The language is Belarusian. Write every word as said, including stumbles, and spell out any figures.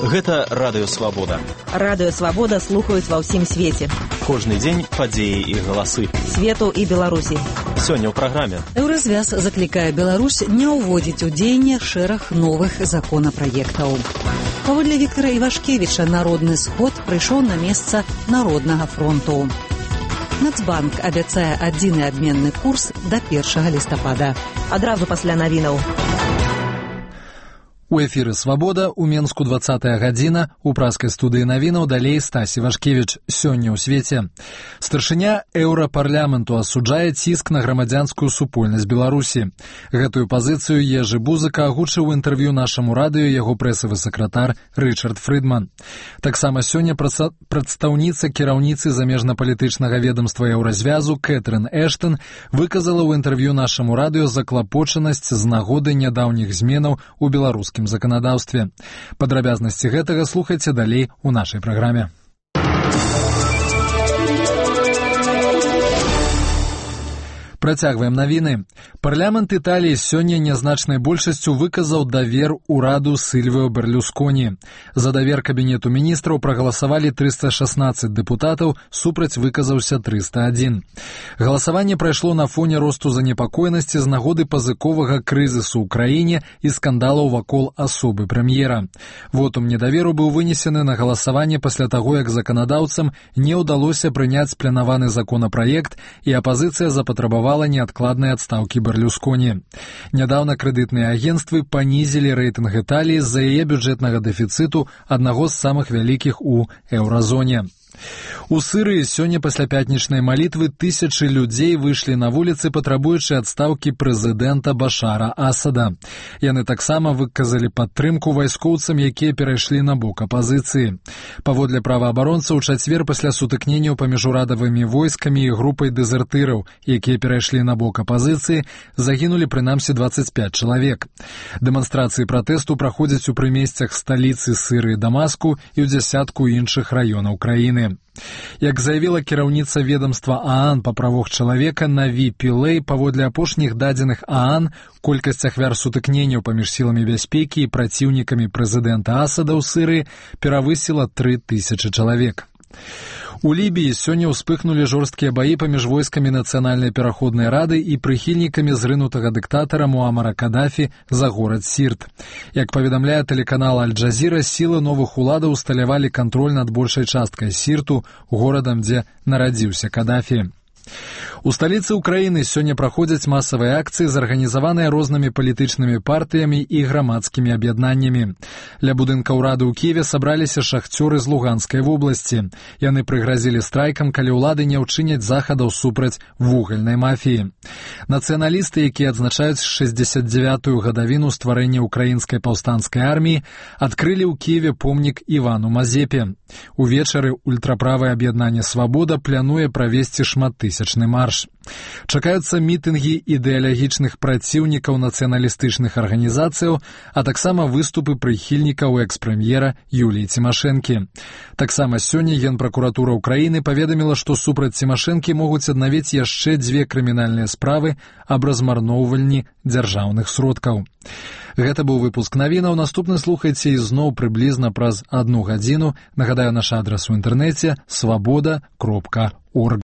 Гэта Радыё Свабода. Радыё Свабода слухаюць ва ўсім свеце. Кожны дзень падзеі і галасы. Свету і Беларусі. Сёння ў праграме. Еўразвяз заклікае Беларусь не ўводзіць у дзеянне шэраг новых законапраектаў. Паводле Віктара Івашкевіча, народны сход прыйшоў на месца Народнага фронту. Нацбанк абяцае адзіны абменны курс да першага лістапада. Адразу пасля навінаў. У эфіры «Свабода», у Менску двадцатая гадзіна, у праскай студыі навінаў далей Стась Івашкевіч. Сёння ў свеце. Старшыня Еўрапарламенту асуджае ціск на грамадзянскую супольнасць Беларусі. Гэтую пазіцыю Ежы Бузыка агучыў у інтэрв'ю нашаму радыё яго прэсавы сакратар Рычард Фрыдман. Таксама сёння прадстаўніца кіраўніцы замежнапалітычнага ведамства Еўразвязу Кэтрын Эштон выказала ў інтэрв'ю нашаму радыё заклапочанасць з нагоды нядаўніх зменаў у беларускім заканадаўстве. Падрабязнасці гэтага слухайце далей у нашай праграме. Працягваем навіны. Парламент Італіі сёння нязначнай большасцю выказаў давер ураду Сільвіо Берлюсконі. За давер кабінету міністраў прагаласавалі трыста шаснаццаць дэпутатаў, супраць выказаўся трыста адзін. Галасаванне прайшло на фоне росту занепакоенасці з нагоды пазыковага крызісу ў краіне і скандалаў вакол асобы прэм'ера. Вотум недаверу быў вынесены на галасаванне пасля таго, як заканадаўцам не ўдалося прыняць спланаваны законапраект, і апазіцыя запатрабавала неадкладнай адстаўкі Берлюсконі. Нядаўна крэдытныя агенцтвы панізілі рэйтынг Італіі з-за яе бюджэтнага дэфіцыту, аднаго з самых вялікіх у еўразоне. У Сырыі сёння пасля пятнічнай малітвы тысячы людзей выйшлі на вуліцы, патрабуючы адстаўкі прэзідэнта Башара Асада. Яны таксама выказалі падтрымку вайскоўцам, якія перайшлі на бок апазіцыі. Паводле праваабаронцаў, у чацвер пасля сутыкненняў паміж урадавымі войскамі і групай дэзертыраў, якія перайшлі на бок апазіцыі, загінулі прынамсі дваццаць пяць чалавек. Дэманстрацыі пратэсту праходзяць у прымесцях сталіцы Сырыі Дамаску і ў дзясятку іншых раёнаў краіны. Як заявіла кіраўніца ведамства ААН па правах чалавека Наві Пілэй, паводле апошніх дадзеных ААН, колькасць ахвяр сутыкненняў паміж сіламі бяспекі і праціўнікамі прэзідэнта Асада ў Сырыі перавысіла тры тысячы чалавек. У Лібіі сёння ўспыхнулі жорсткія баі паміж войскамі Нацыянальнай пераходнай рады і прыхільнікамі зрынутага дыктатара Муамара Кадафі за горад Сірт. Як паведамляе тэлеканал Аль-Джазіра, сілы новых уладаў усталявалі кантроль над большай часткай Сірту, горадам, дзе нарадзіўся Кадафі. У сталіцы ўкраіны сёння праходзяць масавыя акцыі, зарганізаваныя рознымі палітычнымі партыямі і грамадскімі аб'яднаннямі. Ля будынка ўрады ў Кіеве сабраліся шахцёры з Луганскай вобласці. Яны прыгразілі страйкам, калі ўлады не ўчыняць захадаў супраць вугальнай мафіі. Нацыяналісты, якія адзначаюць шэсцьдзесят дзявятую гадавіну стварэння украінскай паўстанцкай арміі, адкрылі ў Кіеве помнік Івану Мазепе. Увечары ультраправае аб'яднанне «Свабода» плануе правесці шматтысячны марш. Чакаюцца мітынгі ідэалагічных праціўнікаў нацыяналістычных арганізацыяў, а таксама выступы прыхільнікаў экс-прэм'ера Юліі Цімашэнкі. Таксама сёння Генпракуратура ўкраіны паведаміла, што супраць Цімашэнкі могуць аднавіць яшчэ дзве крымінальныя справы аб размарноўванні дзяржаўных сродкаў. Гэта быў выпуск навінаў. Наступны слухайце ізноў прыблізна праз адну гадзіну. Нагадаю, наш адрас у інтэрнэце свабода кропка орг.